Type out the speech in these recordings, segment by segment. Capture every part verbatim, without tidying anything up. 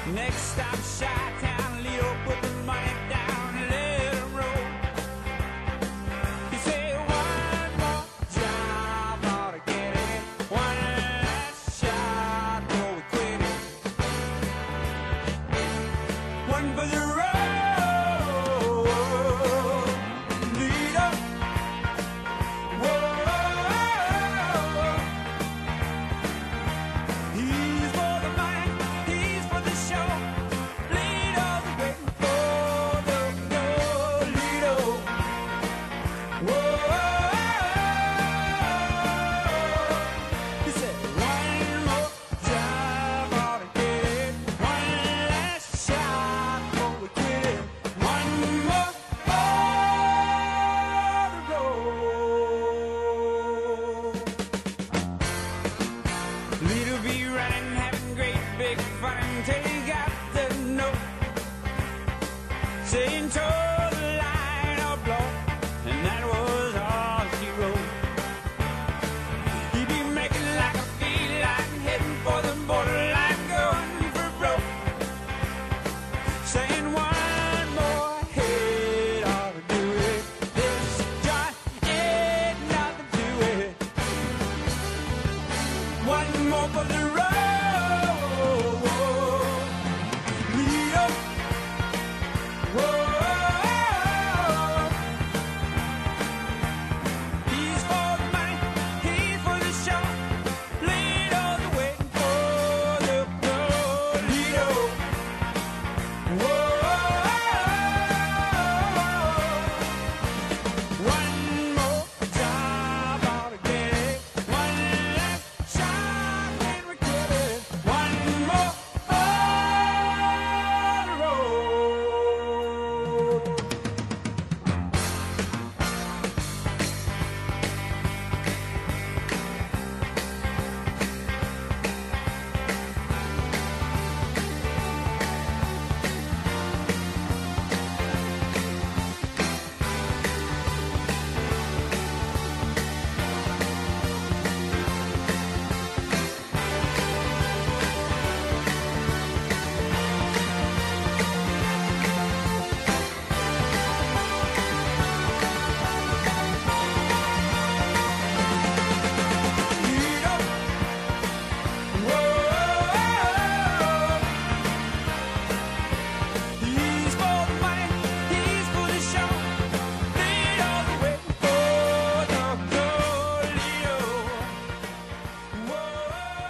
Next stop, Chi-Town, Leo put the money down and let him roll. He said, one more job ought to get it. One last shot before we quit it. One for the road. Leader. Whoa. He's for the money. He's for the show. Leader, the waiting for the no. Leader. Whoa. He said, one more job ought to get it. One last shot before we quit it. One more for the road. Leader be running, having great big fun until he got the note saying toe the line or blow, and that was all she wrote. He be making like a feline, heading for the borderline, going for broke, saying one more hit ought to do it. This joint ain't nothing to it. One more for the road. Lead up. Whoa. He's for the money. He's for the show. Lead all the way for the road. Lead up. Whoa. One more job ought to get it. One last shot and we quit it. One more for the road. Lead up. Whoa. He's for the money. He's for the show. Lead all the way for the goal. Leo. Whoa.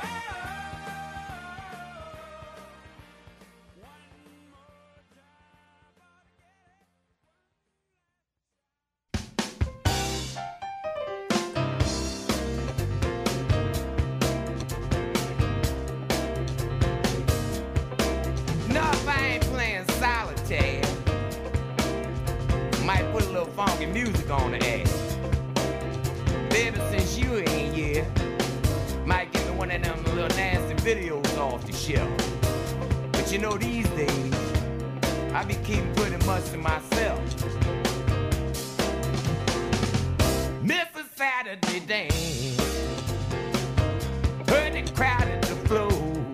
No, if I ain't playing solitaire, might put a little funky music on the air. Baby, since you ain't here, might get me one of them little nasty videos off the shelf. But you know these days, I be keeping pretty much to myself. Missus Saturday dance, heard it crowded the floor.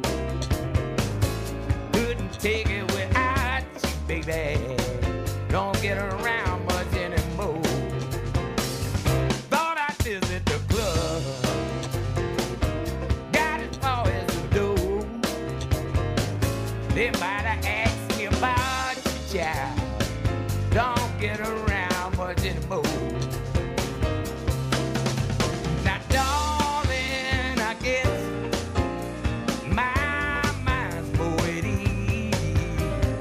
Couldn't take it without you, baby. Don't get around much anymore. Thought I'd visit the club. Got as far as the door. They might have asked me about you, child. Don't get around much anymore. Now, darling, I guess my mind's more at ease.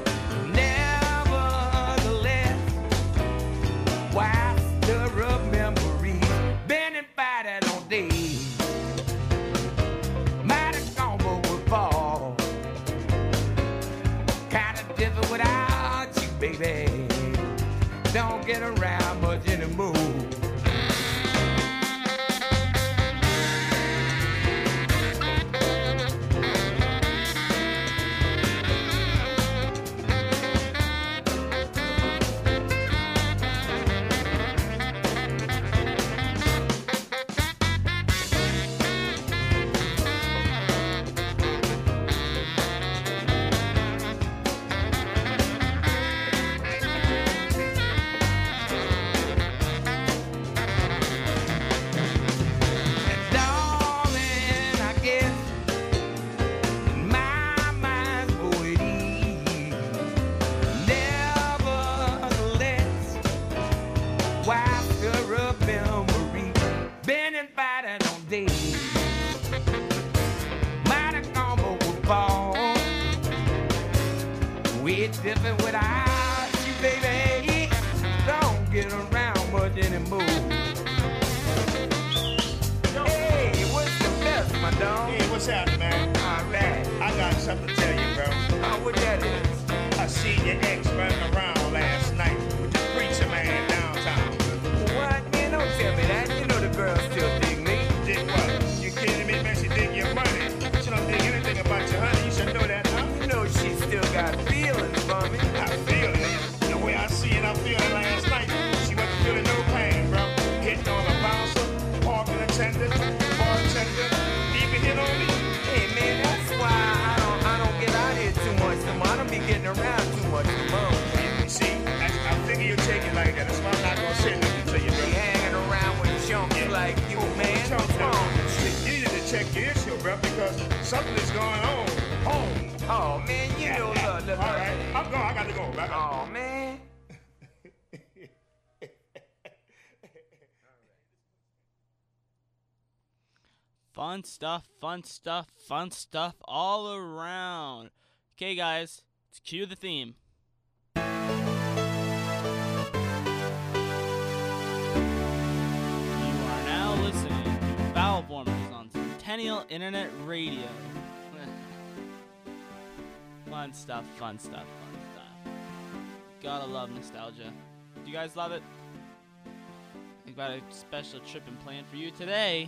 Nevertheless, why stir up memories? Been invited on days. Might have gone with fall. Kinda different without you, baby. Don't get around much anymore. We're different without you, baby. Don't get around much anymore. Hey, what's the best, my dog? Hey, what's happening, man? All right. I got something to tell you, bro. Oh, what that is? I seen your ex running around last night with the preacher man downtown. What? Man, don't tell me that. You know the girl still dig me. Dig what? You kidding me, man? She dig your money. She don't dig anything about your honey. You should know that, huh? You know she still got feelings for me. I feel it. The way I see it, I feel it last night. She wasn't feeling no pain, bro. Hitting on a bouncer, parking attendant, bartender, even hit on me. Hey, man, that's why I don't, I don't get out here too much no more. I don't be getting around too much no more. You see, I, I figure you take it like that. That's why I'm not gonna say nothing to you, bro. Be hanging around with chumps Yeah. like you, man. Chump, What's wrong with you? You need to check your issue, bro, because something is going on. Home. Oh, man, you know, look, look, All look. right, I'm going. I got to go. I got Oh, man. Fun stuff, fun stuff, fun stuff all around. Okay, guys, let's cue the theme. You are now listening to Valve Warmers on Centennial Internet Radio. Fun stuff, fun stuff, fun stuff. Gotta love nostalgia. Do you guys love it? I've got a special trip and plan for you today.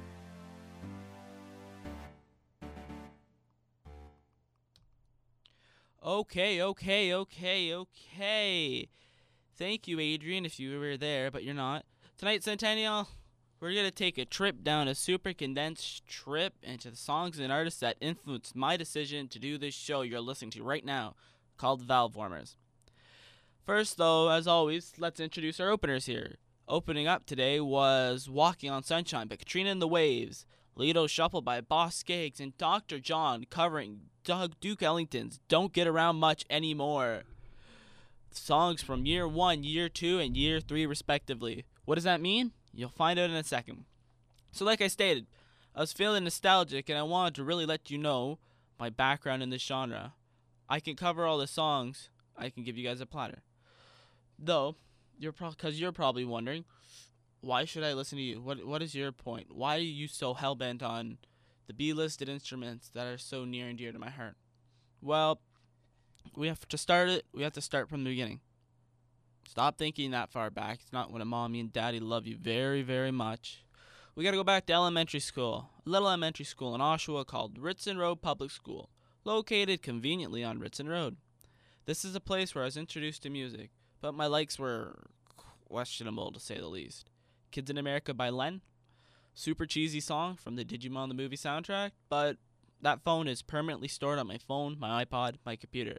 Okay, okay, okay, okay. Thank you, Adrian, if you were there, but you're not. Tonight, Centennial, we're going to take a trip down a super condensed trip into the songs and artists that influenced my decision to do this show you're listening to right now, called Valve Warmers. First, though, as always, let's introduce our openers here. Opening up today was Walking on Sunshine by Katrina and the Waves, Lido Shuffle by Boss Skaggs, and Doctor John covering Doug Duke Ellington's Don't Get Around Much Anymore. Songs from year one, year two, and year three, respectively. What does that mean? You'll find out in a second. So like I stated, I was feeling nostalgic, and I wanted to really let you know my background in this genre. I can cover all the songs. I can give you guys a platter. Though, you're pro- cause you're probably wondering, why should I listen to you? What What is your point? Why are you so hell-bent on the B-listed instruments that are so near and dear to my heart? Well, we have to start it. We have to start from the beginning. Stop thinking that far back. It's not when a mommy and daddy love you very, very much. We got to go back to elementary school. A little elementary school in Oshawa called Ritson Road Public School, located conveniently on Ritson Road. This is a place where I was introduced to music, but my likes were questionable to say the least. Kids in America by Len. Super cheesy song from the Digimon the movie soundtrack, but that phone is permanently stored on my phone, my iPod, my computer.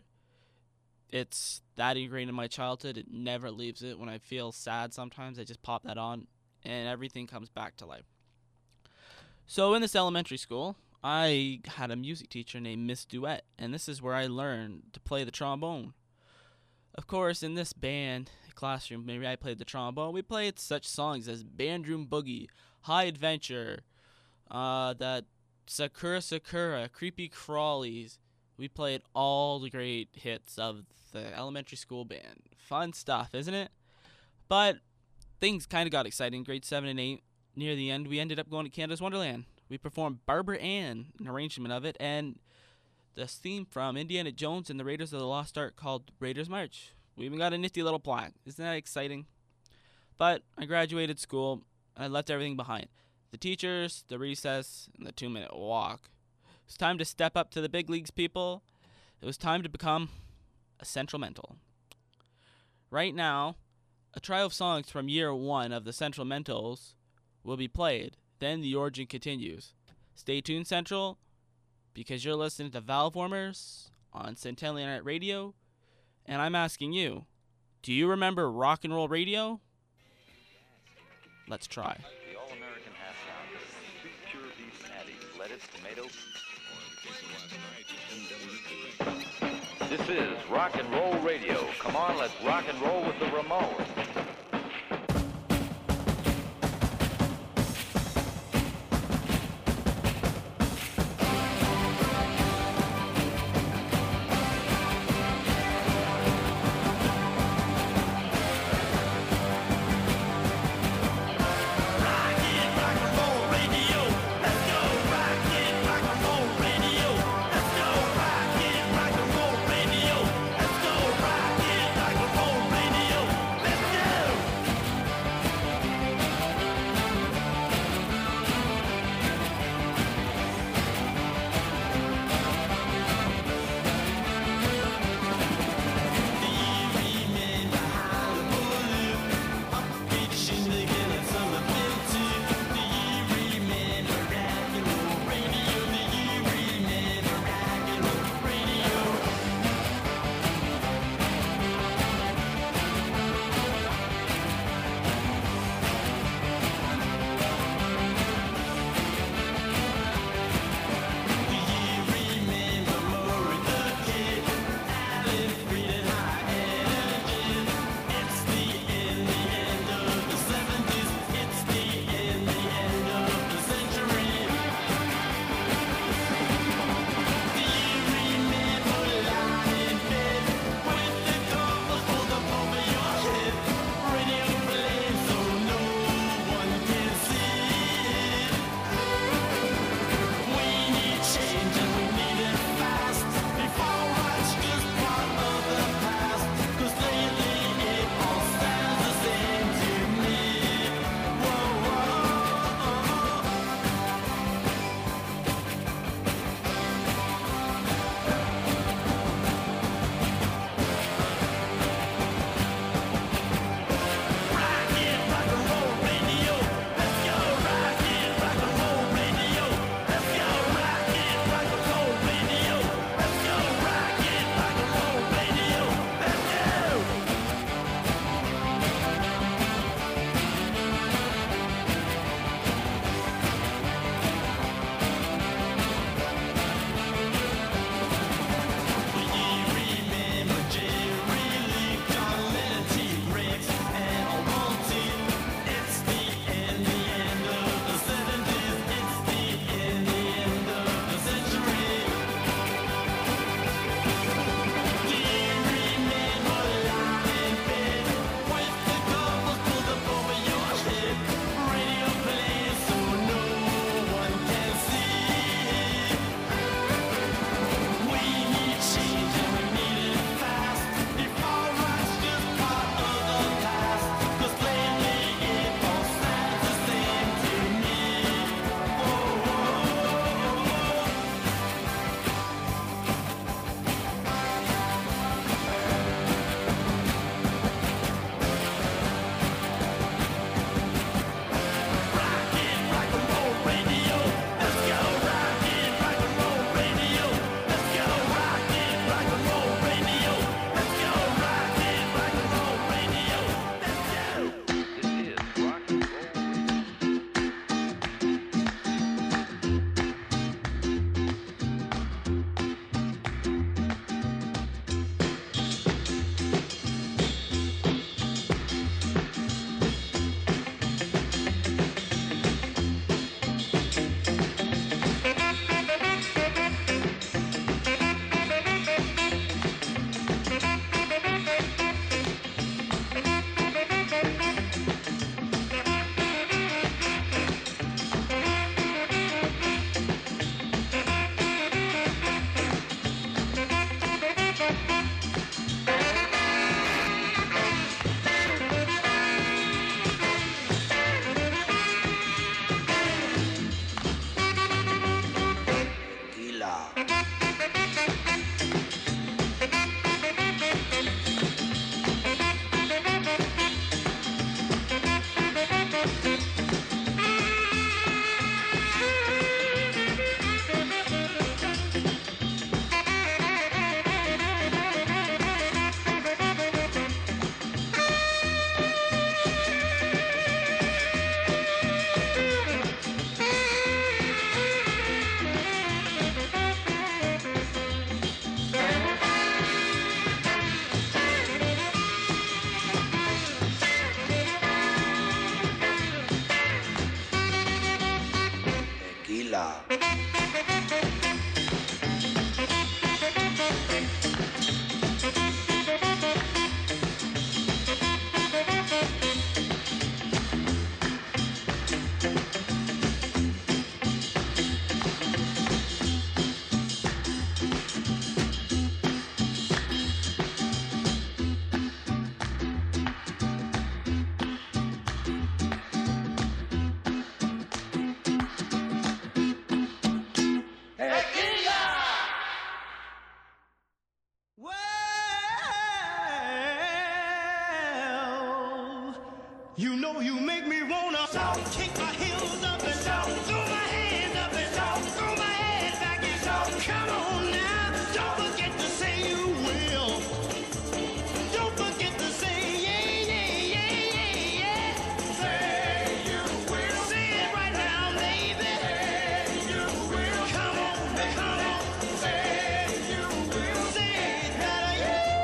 It's that ingrained in my childhood. It never leaves it. When I feel sad sometimes, I just pop that on, and everything comes back to life. So in this elementary school, I had a music teacher named Miss Duet, and this is where I learned to play the trombone. Of course, in this band classroom, maybe I played the trombone. We played such songs as Bandroom Boogie, High Adventure, uh, that Sakura Sakura, Creepy Crawlies. We played all the great hits of the elementary school band. Fun stuff, isn't it? But things kind of got exciting. Grade seven and eight, near the end, we ended up going to Canada's Wonderland. We performed Barbara Ann, an arrangement of it, and this theme from Indiana Jones and the Raiders of the Lost Ark called Raiders March. We even got a nifty little plaque. Isn't that exciting? But I graduated school, and I left everything behind. The teachers, the recess, and the two-minute walk. It was time to step up to the big leagues, people. It was time to become a Central Mental. Right now, a trio of songs from year one of the Central Mentals will be played. Then the origin continues. Stay tuned, Central, because you're listening to Valve Warmers on Centennial Internet Radio, and I'm asking you, do you remember rock and roll radio? Let's try. The all-American half pound, two pure beef patties, lettuce, tomato. This is rock and roll radio. Come on, let's rock and roll with the Ramones. You know you make me wanna kick my heels up and throw my hands up and throw my head back and come on now. Don't forget to say you will. Don't forget to say yeah, yeah, yeah, yeah, yeah. Say you will. Say it right now, baby. Say you will. Come on, come on. Say you will. Say it better,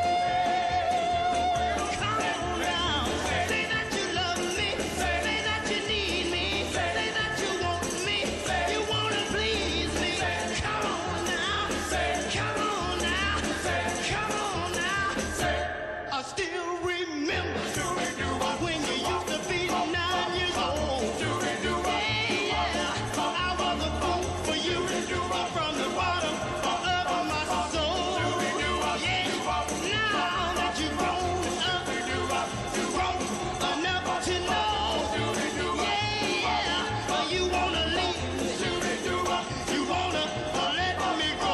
yeah. Come on now. Say that you love me. Say that you need me. Say that you want me. You wanna please me. Come on now. Come on now. Come on now. I still remember when you used to be nine years old. Yeah, yeah. I was a fool for you from the bottom of my soul. Yeah, now that you've grown up, grown enough to know. Yeah, yeah. You wanna leave me. You wanna let me go.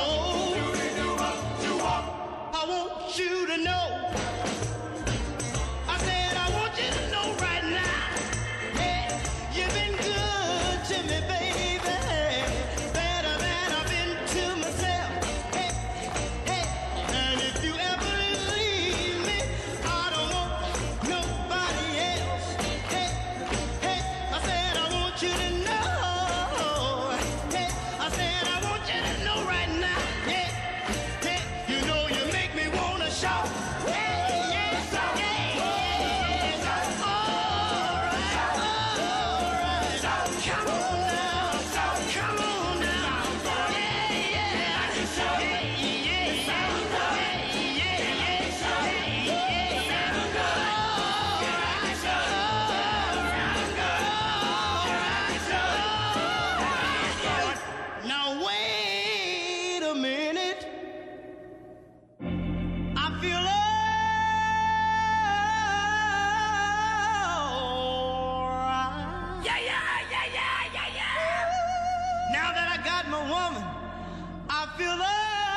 I want you to know. I said I want you to know right now. Hey, you've been good to me, baby. Better than I've been to myself. Hey, hey. And if you ever leave me, I don't want nobody else. Hey, hey. I said I want you to know. Hey, I said I want you to know right now. Hey, hey. You know you make me wanna shout. Hey, yeah, yeah, yeah. All right, all right. Come on now, come on now. Yeah, yeah, yeah, yeah, yeah, yeah, yeah, yeah. Now wait a minute. I feel alright. Yeah, yeah, yeah, yeah, yeah, yeah. Now that I got my woman, I feel alright.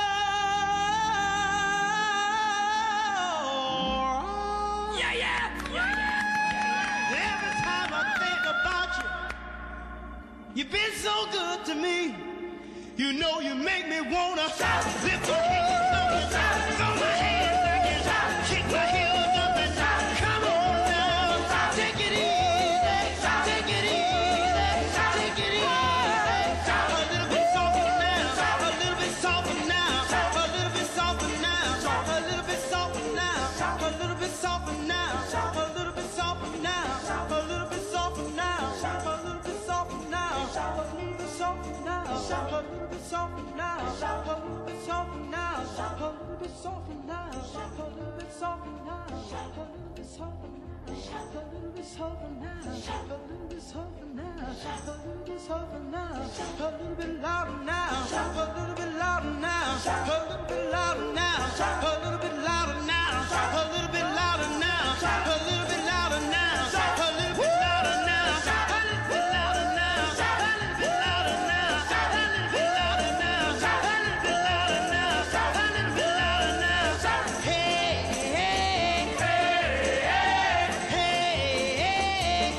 Yeah, yeah, yeah, yeah. Every time I think about you, you've been so good to me. You know you make me wanna lift my hands up and throw my hands back and kick my heels up and come on now. Take it easy, take it easy, take it easy. A little bit softer now, a little bit softer now, a little bit softer now, a little bit softer now, a little bit softer now, a little bit softer now, a little bit softer now, a little bit softer now, a little bit softer now, a little bit softer now, a little bit softer now, a little bit softer now, a little bit softer now, a little bit softer now, a little bit softer now, a little bit softer now, a little bit softer now, a little bit louder now, a little bit louder now, a little bit louder now, a little bit louder now, a little bit louder now, a little bit louder now, a little bit louder now, a little bit louder now, a little bit louder now, a little bit louder now, a little bit louder now, a little bit louder now. Hey, hey, hey, hey, hey,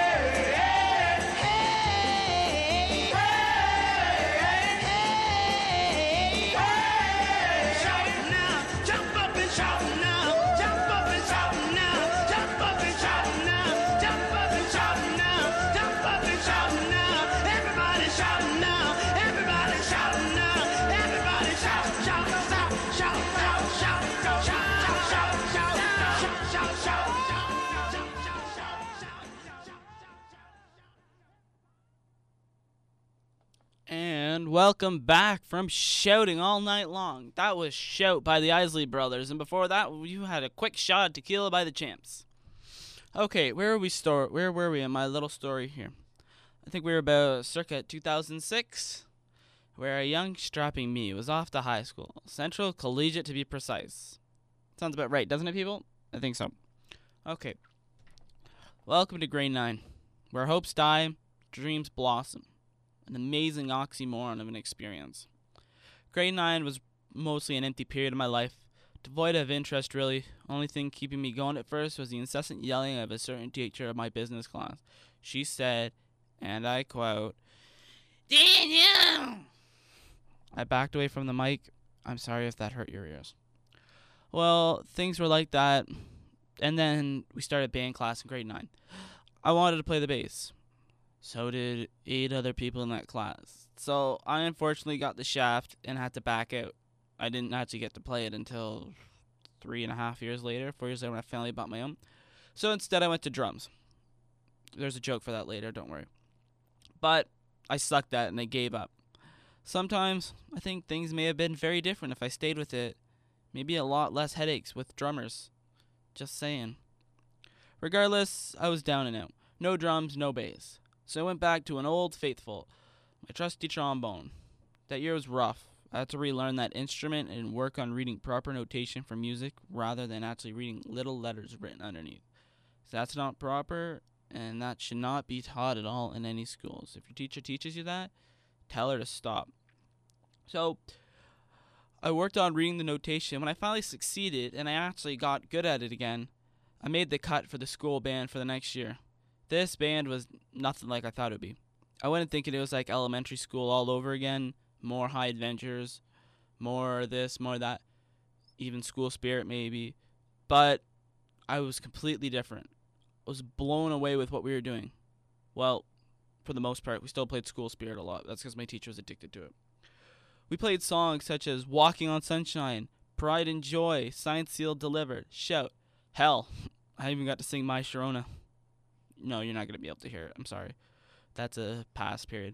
hey, hey, hey. Shout now, jump up and shout now, jump up and shout now, jump up and shout now, jump up and shout now, jump up and shout now. Everybody shout now, everybody shout now, everybody shout, shout, shout, shout, shout, shout, shout, shout, shout, shout, shout, shout, shout, shout, shout, shout, shout. And welcome back from Shouting All Night Long. That was Shout by the Isley Brothers, and before that, you had a quick shot at Tequila by the Champs. Okay, where are we store? Where were we in my little story here? I think we were about circa two thousand six, where a young strapping me was off to high school, Central Collegiate to be precise. Sounds about right, doesn't it, people? I think so. Okay. Welcome to grade nine, where hopes die, dreams blossom. An amazing oxymoron of an experience. Grade nine was mostly an empty period of my life, devoid of interest, really. Only thing keeping me going at first was the incessant yelling of a certain teacher of my business class. She said, and I quote, "Daniel!" I backed away from the mic. I'm sorry if that hurt your ears. Well, things were like that, and then we started band class in grade nine. I wanted to play the bass. So did eight other people in that class. So I unfortunately got the shaft and had to back out. I didn't actually get to play it until three and a half years later, four years later when I finally bought my own. So instead I went to drums. There's a joke for that later, don't worry. But I sucked at it and I gave up. Sometimes I think things may have been very different if I stayed with it. Maybe a lot less headaches with drummers. Just saying. Regardless, I was down and out. No drums, no bass. So I went back to an old faithful, my trusty trombone. That year was rough. I had to relearn that instrument and work on reading proper notation for music rather than actually reading little letters written underneath. So that's not proper, and that should not be taught at all in any schools. If your teacher teaches you that, tell her to stop. So I worked on reading the notation. When I finally succeeded and I actually got good at it again, I made the cut for the school band for the next year. This band was nothing like I thought it would be. I went in thinking it was like elementary school all over again, more high adventures, more this, more that, even school spirit maybe. But I was completely different. I was blown away with what we were doing. Well, for the most part, we still played school spirit a lot. That's because my teacher was addicted to it. We played songs such as Walking on Sunshine, Pride and Joy, Signed, Sealed, Delivered, Shout. Hell, I even got to sing My Sharona. No, you're not going to be able to hear it. I'm sorry. That's a past period.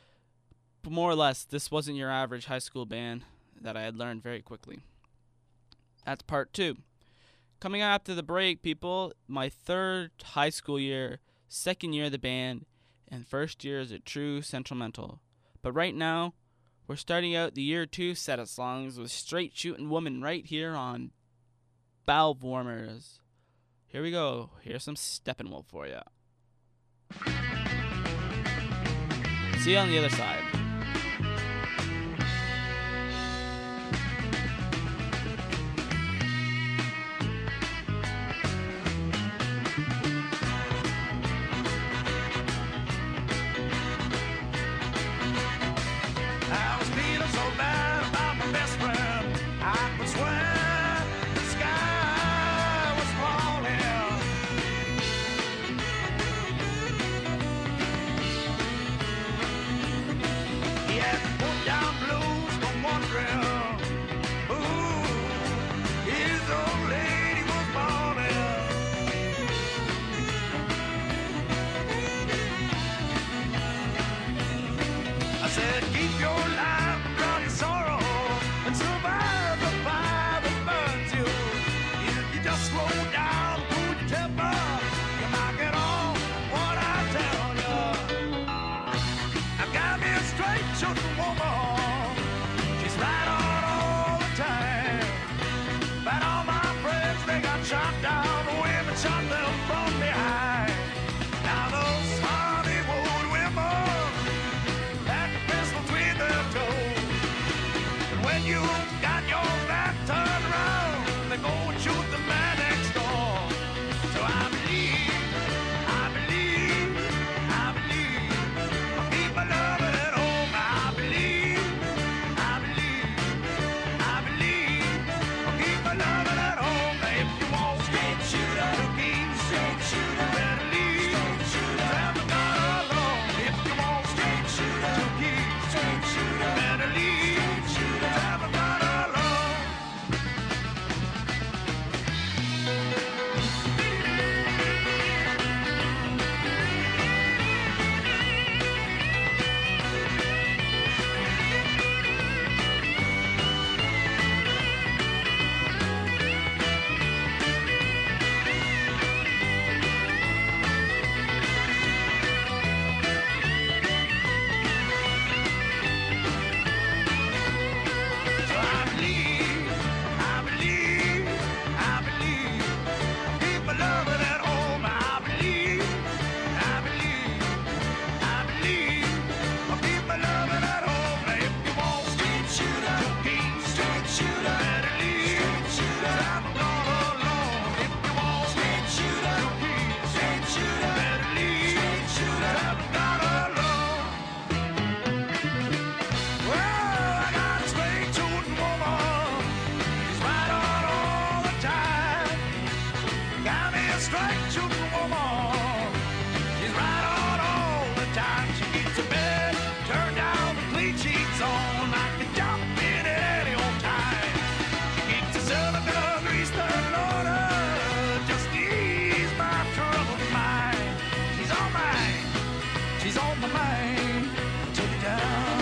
But more or less, this wasn't your average high school band that I had learned very quickly. That's part two. Coming after the break, people, my third high school year, second year of the band, and first year as a true sentimental. But right now, we're starting out the year two set of songs with Straight Shooting Woman right here on Valve Warmers. Here we go. Here's some Steppenwolf for you. See you on the other side. I was feeling so bad about my best friend. I could swear the sky was falling. a straight shooting woman. She's right on all the time. She keeps her bed turned down, the clean sheets on. I can jump in at any old time. She keeps the cylinder greased and order just to ease my troubled mind. She's on mine. She's on my mind. Take it down.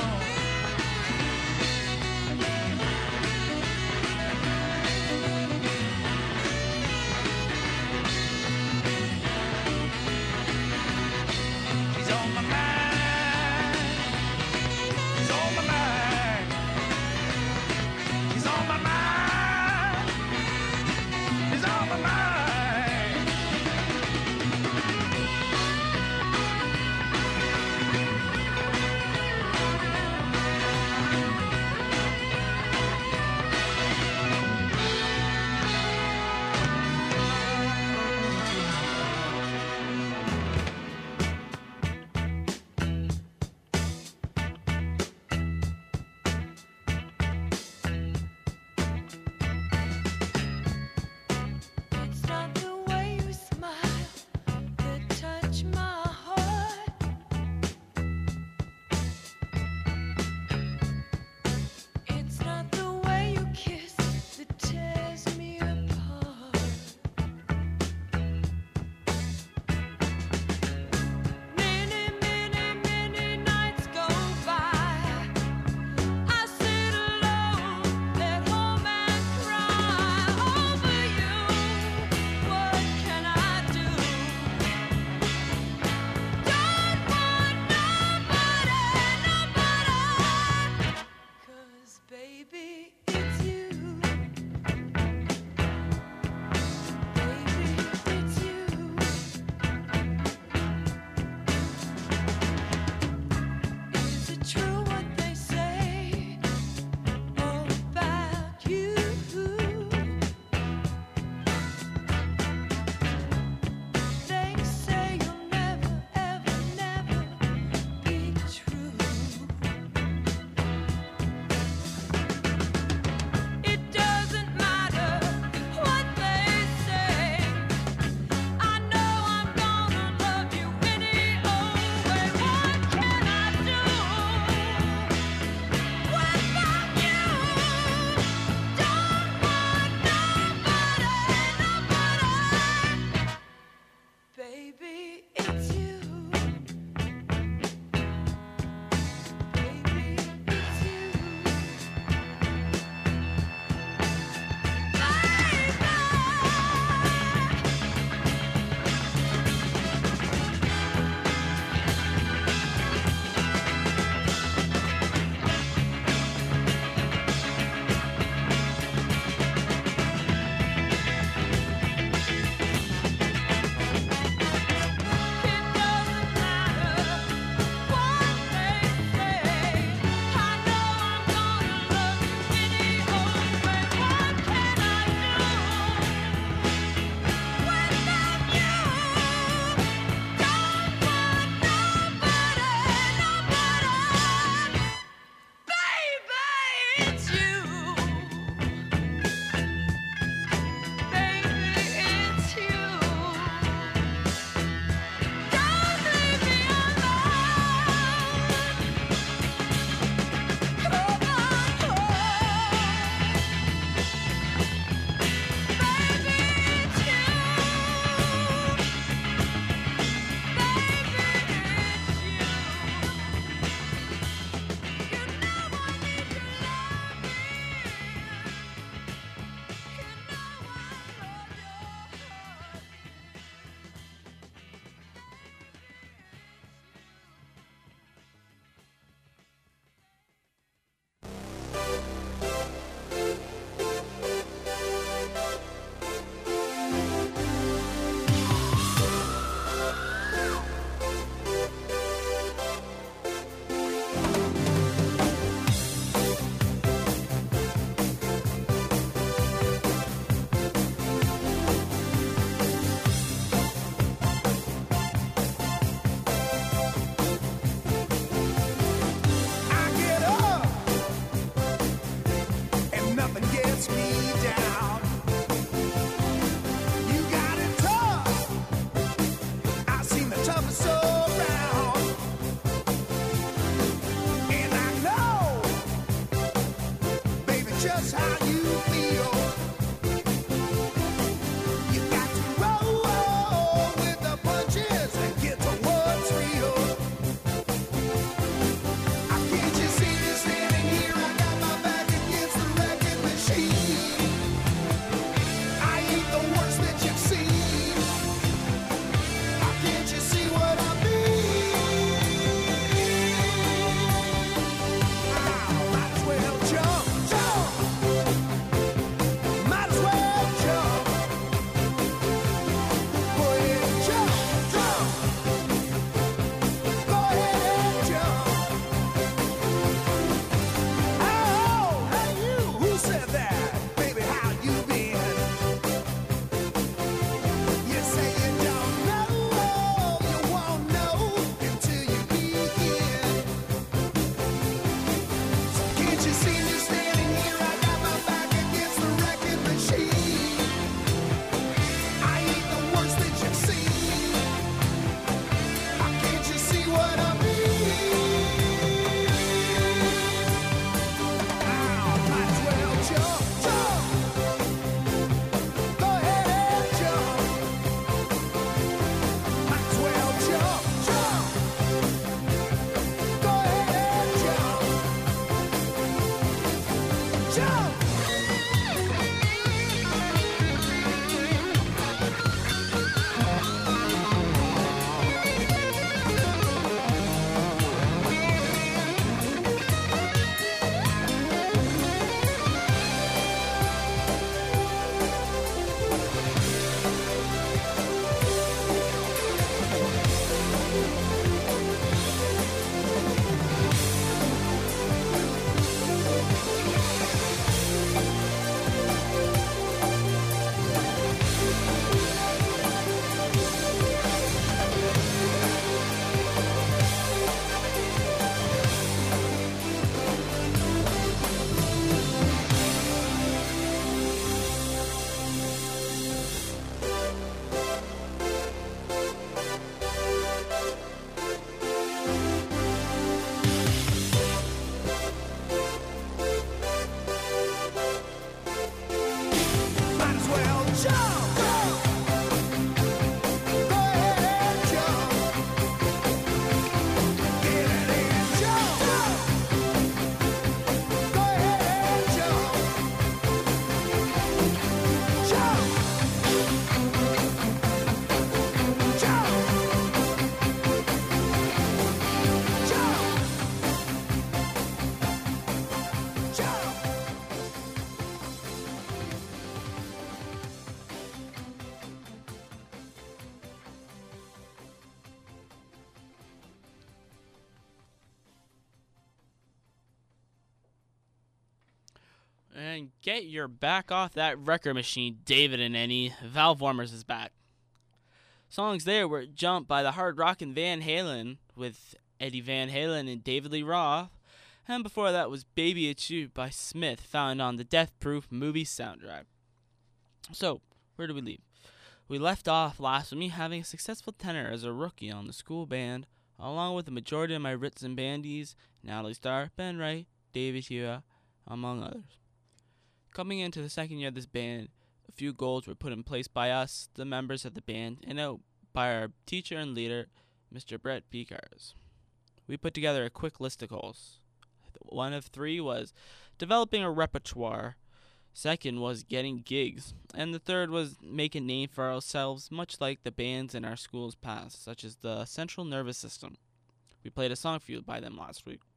And get your back off that record machine, David and Annie. Valve Warmers is back. Songs there were Jump by the hard rockin' Van Halen with Eddie Van Halen and David Lee Roth. And before that was Baby It's You by Smith, found on the Death Proof movie soundtrack. So, where do we leave? We left off last with me having a successful tenor as a rookie on the school band, along with the majority of my Ritz and bandies, Natalie Starr, Ben Wright, David Hua, among others. Coming into the second year of this band, a few goals were put in place by us, the members of the band, and out by our teacher and leader, Mister Brett Picars. We put together a quick list of goals. One of three was developing a repertoire, second was getting gigs, and the third was make a name for ourselves, much like the bands in our school's past, such as the Central Nervous System. We played a song for you by them last week.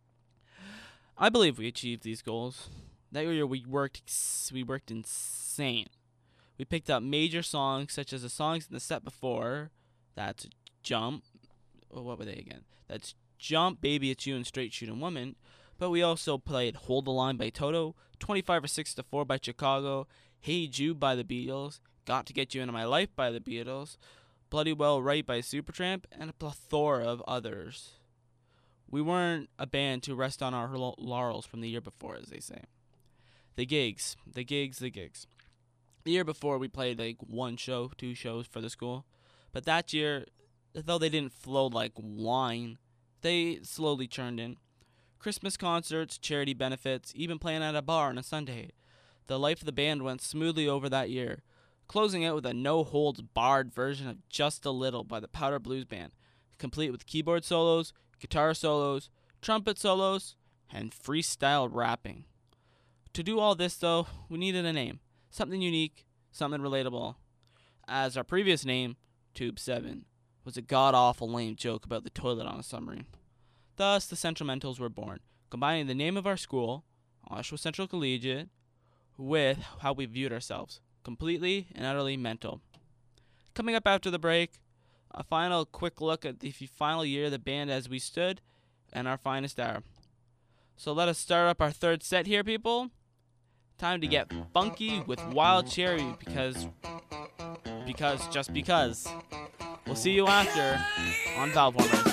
I believe we achieved these goals. That year we worked we worked insane. We picked up major songs such as the songs in the set before. That's Jump. Oh, what were they again? That's Jump, Baby It's You, and Straight Shootin' Woman. But we also played Hold the Line by Toto, twenty-five or six to four by Chicago, Hey Jude by the Beatles, Got to Get You Into My Life by the Beatles, Bloody Well Right by Supertramp, and a plethora of others. We weren't a band to rest on our laurels from the year before, as they say. The gigs, the gigs, the gigs. The year before, we played like one show, two shows for the school. But that year, though they didn't flow like wine, they slowly churned in. Christmas concerts, charity benefits, even playing at a bar on a Sunday. The life of the band went smoothly over that year, closing out with a no-holds-barred version of Just a Little by the Powder Blues Band, complete with keyboard solos, guitar solos, trumpet solos, and freestyle rapping. To do all this, though, we needed a name. Something unique, something relatable. As our previous name, Tube seven, was a god-awful lame joke about the toilet on a submarine. Thus, the Sentimentals were born, combining the name of our school, Oshawa Central Collegiate, with how we viewed ourselves, completely and utterly mental. Coming up after the break, a final quick look at the final year of the band as we stood, and our finest hour. So let us start up our third set here, people. Time to get funky with Wild Cherry because, because, just because. We'll see you after on Valve Warmers.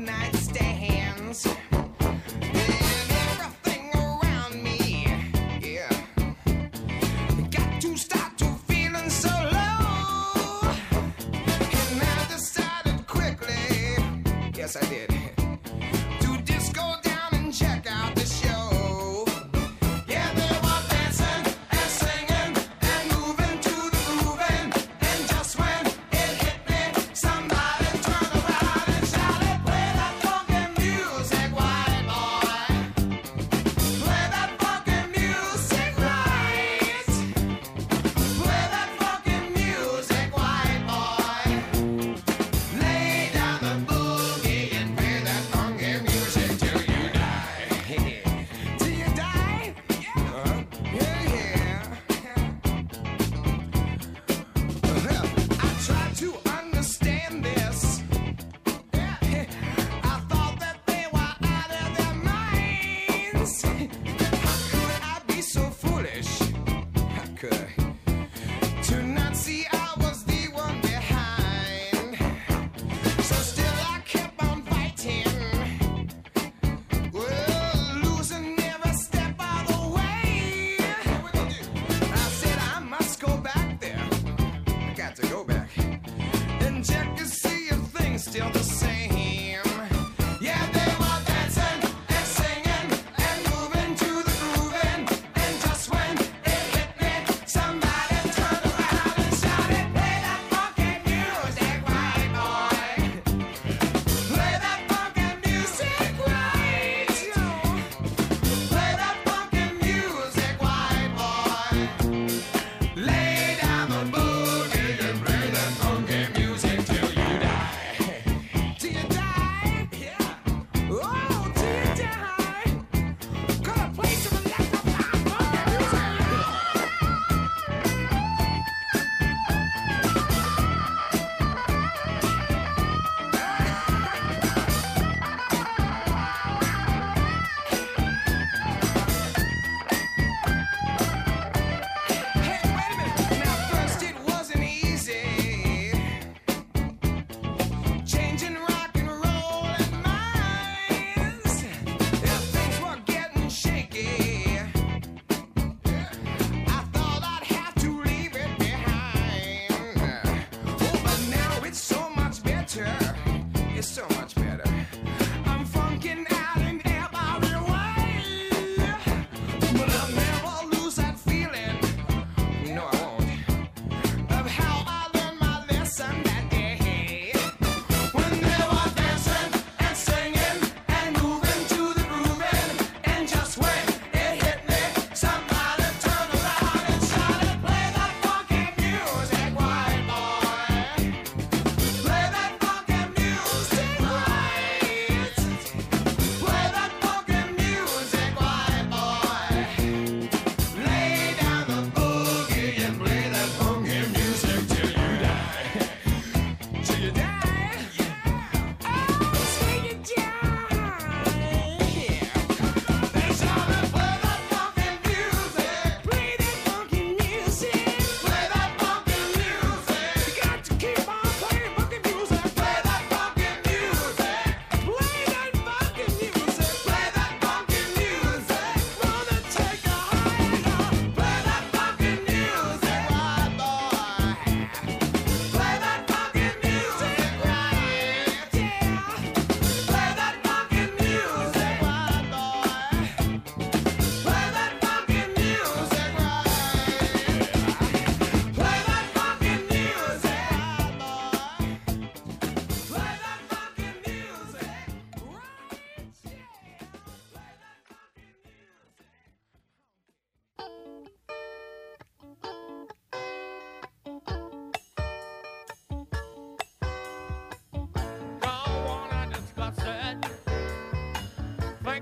Everything around me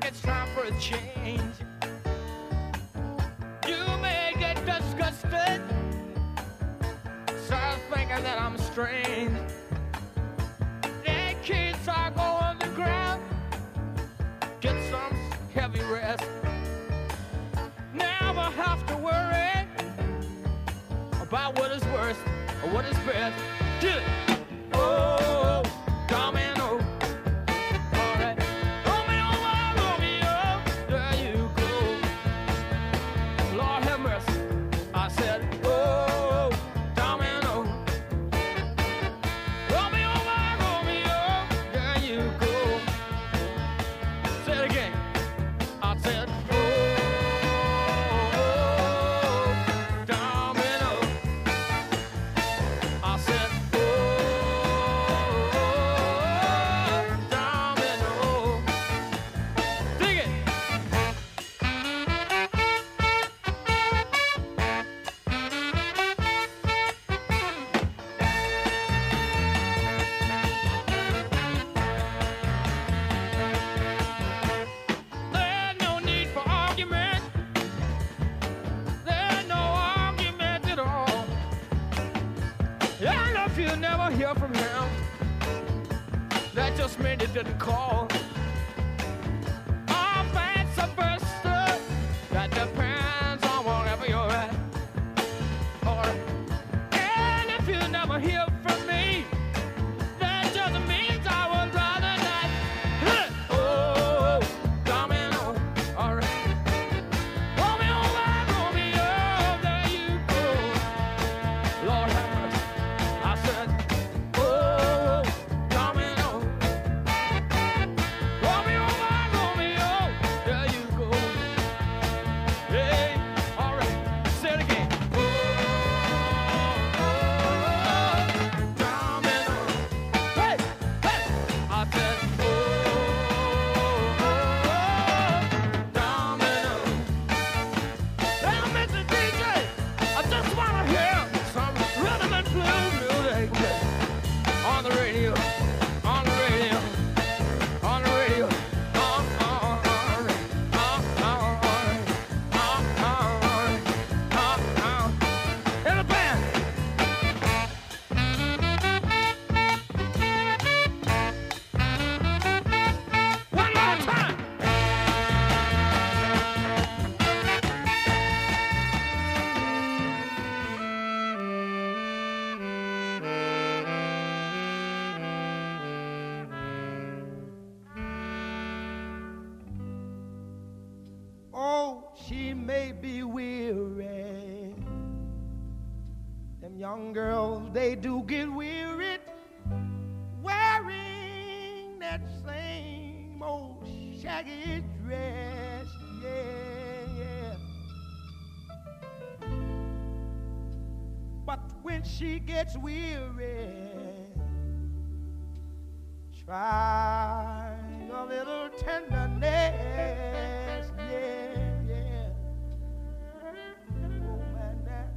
it's time for a change. You may get disgusted, start thinking that I'm strange. The kids are going to ground, get some heavy rest. Never have to worry about what is worst or what is best. Do it. Oh, domino. All right. Romeo, Romeo, there you go. Lord have mercy. I said, oh, domino. Romeo, Romeo, there you go. Say it again. I said, didn't call. Our fans are bursting. That depends on whatever you're at. Or, and if you never hear from me, that doesn't mean I would rather not. Huh. Oh, domino. All right. Romeo, Romeo, there you go. Lord have mercy. I said, oh, domino. Romeo, Romeo, there you go. Hey, all right, say it again. Oh, domino. Hey, hey, I said, oh, domino. Hey, Mister D J, I just wanna hear some rhythm and blues music on the radio, on the radio. On the radio. Uh, uh, uh, uh, uh, uh, uh, uh, uh, in the band. One more time. Oh, she may be weary. Them young girls, they do get weary wearing that same old shaggy dress. Yeah, yeah. But when she gets weary, try a little tenderness. Yeah, yeah. Oh, man, that.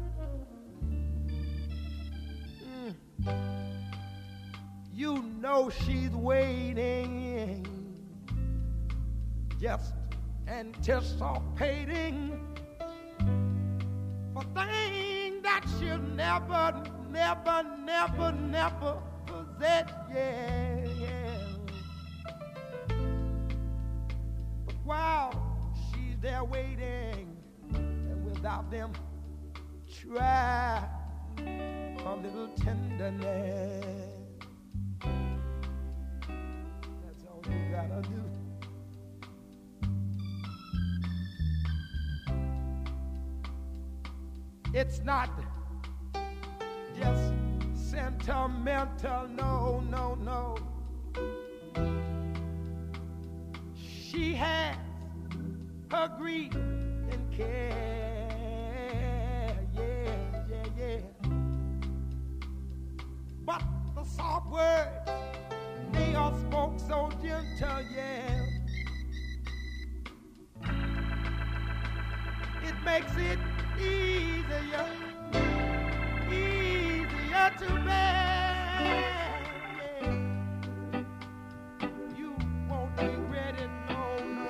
Mm. You know she's waiting, just anticipating for things that she'll never, never, never, never possess. Yeah, yeah. But while she's there waiting, and without them, try a little tenderness. That's all you gotta do. It's not just sentimental, no, no, no. She has her grief and care, yeah, yeah, yeah. But the soft words, they are spoke so gentle, yeah. It makes it easier, easier to bear. Yeah. You won't regret it, no, no,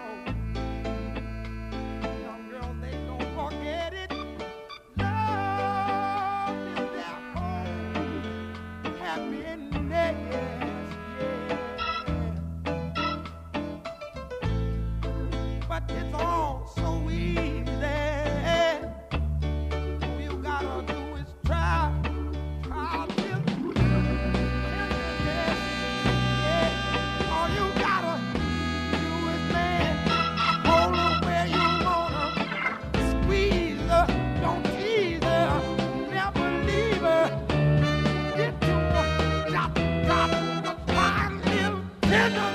but it's all so easy. All you gotta do is try, try a little. Yeah. All you gotta do is, man, hold her where you want her. Squeeze her, don't tease her, never leave her. Get to her, drop, drop, try a little tender.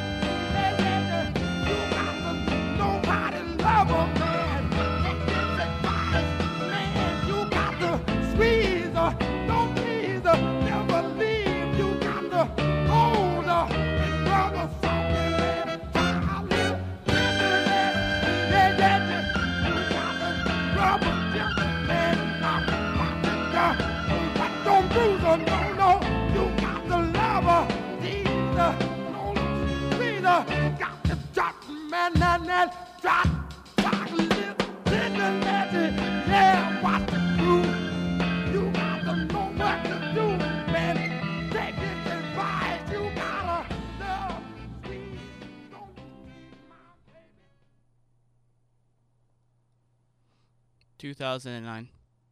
No, no, you got to love her, tease her, no, squeeze her, got to drop, man, man, man, drop, drop, little, little, little, yeah, what to do, you got to know what to do, man, take this advice, you gotta love, squeeze, don't leave my baby. two thousand nine.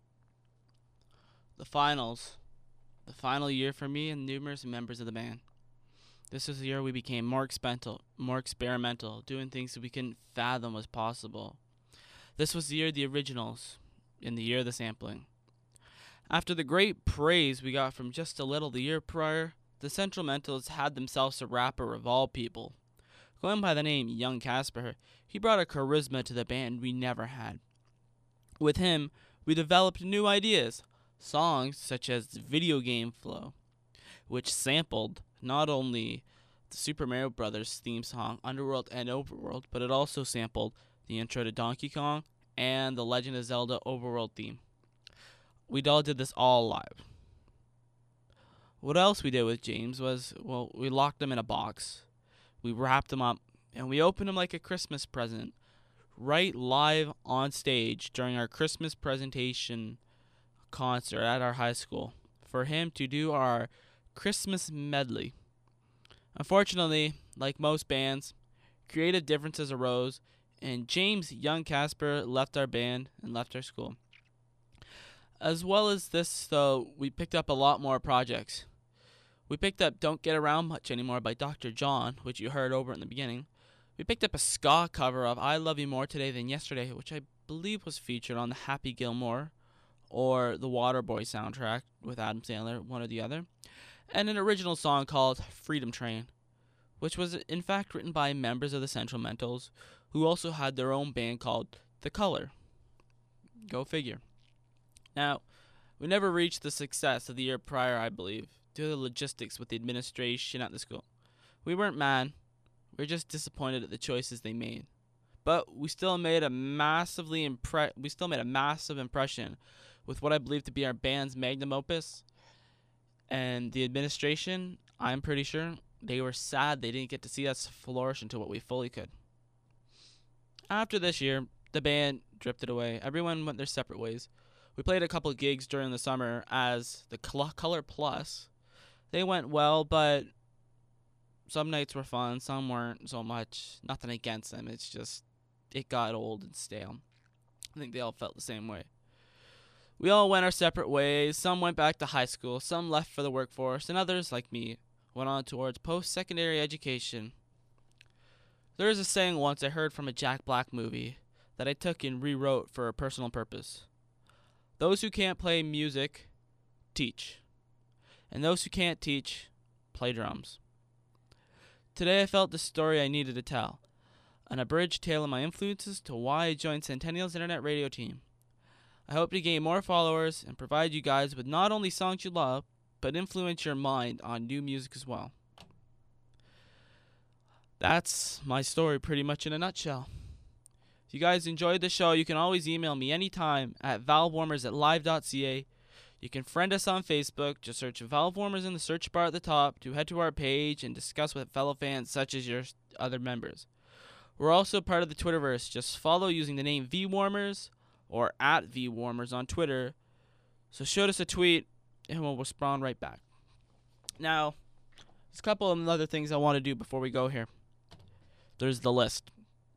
The finals. The final year for me and numerous members of the band. This was the year we became more experimental, more experimental, doing things that we couldn't fathom was possible. This was the year of the originals, in the year of the sampling. After the great praise we got from Just a Little the year prior, the Central Mentals had themselves a rapper of all people. Going by the name Young Casper, he brought a charisma to the band we never had. With him, we developed new ideas. Songs such as Video Game Flow, which sampled not only the Super Mario Brothers theme song, Underworld and Overworld, but it also sampled the intro to Donkey Kong and the Legend of Zelda Overworld theme. We all did this all live. What else we did with James was, well, we locked him in a box. We wrapped him up, and we opened him like a Christmas present, right live on stage during our Christmas presentation concert at our high school for him to do our Christmas medley. Unfortunately, like most bands, creative differences arose, and James Young Casper left our band and left our school. As well as this, though, we picked up a lot more projects. We picked up Don't Get Around Much Anymore by Doctor John, which you heard over in the beginning. We picked up a ska cover of I Love You More Today Than Yesterday, which I believe was featured on the Happy Gilmore or the Waterboy soundtrack with Adam Sandler, one or the other, and an original song called Freedom Train, which was in fact written by members of the Central Mentals, who also had their own band called The Color. Go figure. Now, we never reached the success of the year prior, I believe, due to the logistics with the administration at the school. We weren't mad, we were just disappointed at the choices they made. But we still made a massively impre- we still made a massive impression with what I believe to be our band's magnum opus. And the administration, I'm pretty sure, they were sad they didn't get to see us flourish into what we fully could. After this year, the band drifted away. Everyone went their separate ways. We played a couple of gigs during the summer as the Color Plus. They went well, but some nights were fun, some weren't so much. Nothing against them, it's just, it got old and stale. I think they all felt the same way. We all went our separate ways. Some went back to high school, some left for the workforce, and others, like me, went on towards post-secondary education. There is a saying once I heard from a Jack Black movie that I took and rewrote for a personal purpose. Those who can't play music, teach. And those who can't teach, play drums. Today I felt the story I needed to tell, an abridged tale of my influences to why I joined Centennial's internet radio team. I hope to gain more followers and provide you guys with not only songs you love, but influence your mind on new music as well. That's my story pretty much in a nutshell. If you guys enjoyed the show, you can always email me anytime at valvewarmers at live dot c a. You can friend us on Facebook. Just search Valve Warmers in the search bar at the top to head to our page and discuss with fellow fans such as your other members. We're also part of the Twitterverse. Just follow using the name VWarmers or at VWarmers on Twitter. So shoot us a tweet and we'll respond right back. Now, there's a couple of other things I want to do before we go here. There's the list.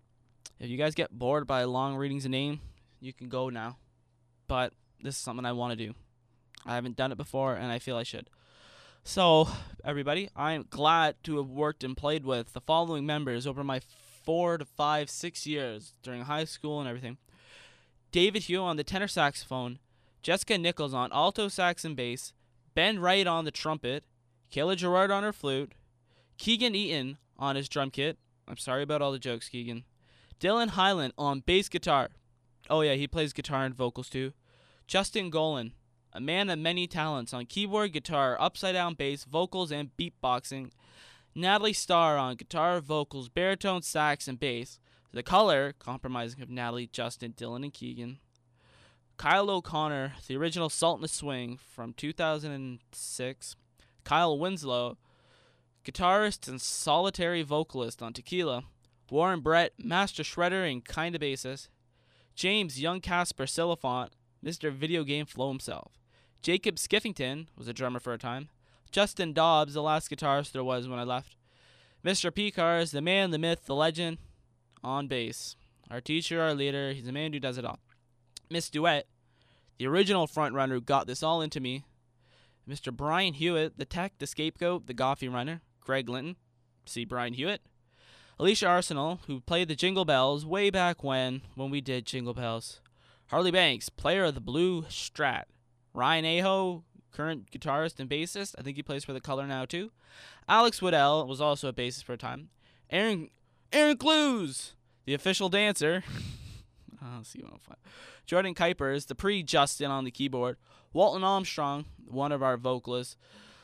If you guys get bored by long readings of name, you can go now. But this is something I want to do. I haven't done it before, and I feel I should. So, everybody, I'm glad to have worked and played with the following members over my four to five, six years during high school and everything. David Hugh on the tenor saxophone, Jessica Nichols on alto sax and bass, Ben Wright on the trumpet, Kayla Gerard on her flute, Keegan Eaton on his drum kit. I'm sorry about all the jokes, Keegan. Dylan Hyland on bass guitar. Oh yeah, he plays guitar and vocals too. Justin Golan, a man of many talents on keyboard, guitar, upside down bass, vocals, and beatboxing. Natalie Starr on guitar, vocals, baritone, sax, and bass. The Color, compromising of Natalie, Justin, Dylan, and Keegan. Kyle O'Connor, the original Salt in the Swing from two thousand six. Kyle Winslow, guitarist and solitary vocalist on Tequila. Warren Brett, master shredder and kinda bassist. James Young Casper Silifant, Mister Video Game Flow himself. Jacob Skiffington was a drummer for a time. Justin Dobbs, the last guitarist there was when I left. Mister Picars, the man, the myth, the legend, on bass. Our teacher, our leader, he's a man who does it all. Miss Duet, the original frontrunner who got this all into me. Mister Brian Hewitt, the tech, the scapegoat, the Goffy runner. Greg Linton, see Brian Hewitt. Alicia Arsenal, who played the Jingle Bells way back when, when we did Jingle Bells. Harley Banks, player of the Blue Strat. Ryan Aho, current guitarist and bassist. I think he plays for the Color now too. Alex Woodell was also a bassist for a time. Aaron Aaron Clues, the official dancer. oh, C one oh five. Jordan Kuipers, the pre-Justin on the keyboard. Walton Armstrong, one of our vocalists.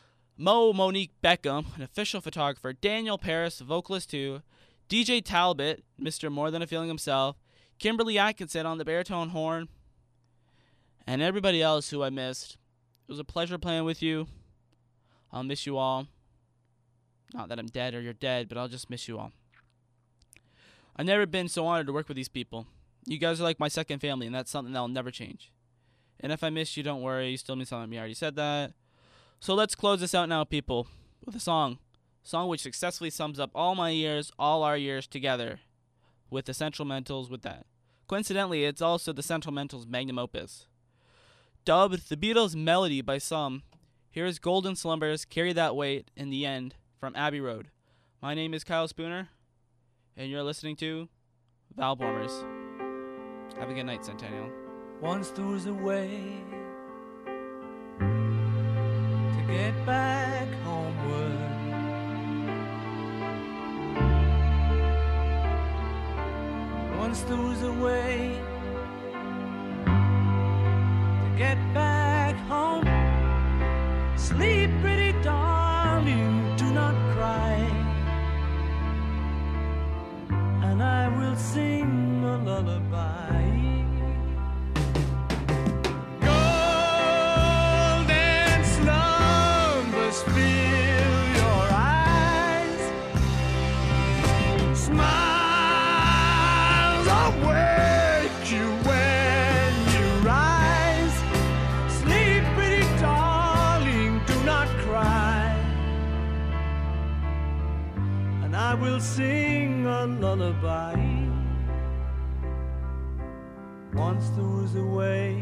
Mo Monique Beckham, an official photographer. Daniel Paris, vocalist too. D J Talbot, Mister More Than a Feeling himself. Kimberly Atkinson on the baritone horn. And everybody else who I missed. It was a pleasure playing with you. I'll miss you all. Not that I'm dead or you're dead, but I'll just miss you all. I've never been so honored to work with these people. You guys are like my second family, and that's something that'll never change. And if I miss you, don't worry. You still mean something to me. I already said that. So let's close this out now, people, with a song. A song which successfully sums up all my years, all our years together, with the Sentimentals with that. Coincidentally, it's also the Sentimentals' magnum opus. Dubbed the Beatles' melody by some, here's Golden Slumbers, Carry That Weight, in the end, from Abbey Road. My name is Kyle Spooner, and you're listening to Valbormers. Have a good night, Centennial. Once there was a way to get back homeward. Once there was a way to get back home. Sleep, pretty darling, do not cry, and I will sing a lullaby. Golden slumbers fill your eyes. Smiles awake you when you rise. Sleep, pretty darling, do not cry, and I will sing a lullaby. Once there was a way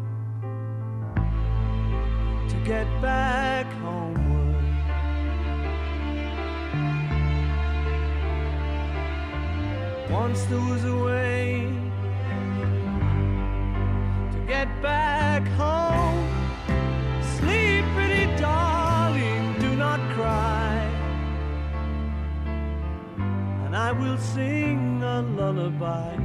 to get back homeward. Once there was a way to get back home. Sleep, pretty darling, do not cry, and I will sing a lullaby.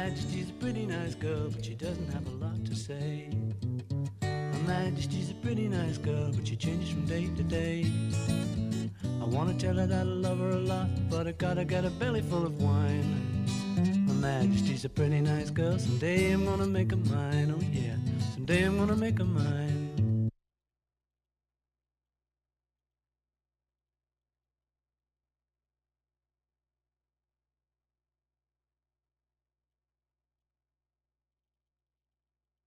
Majesty's a pretty nice girl, but she doesn't have a lot to say. Her Majesty's a pretty nice girl, but she changes from day to day. I wanna tell her that I love her a lot, but I gotta get a belly full of wine. Her Majesty's a pretty nice girl, someday I'm gonna make her mine, oh yeah, someday I'm gonna make her mine.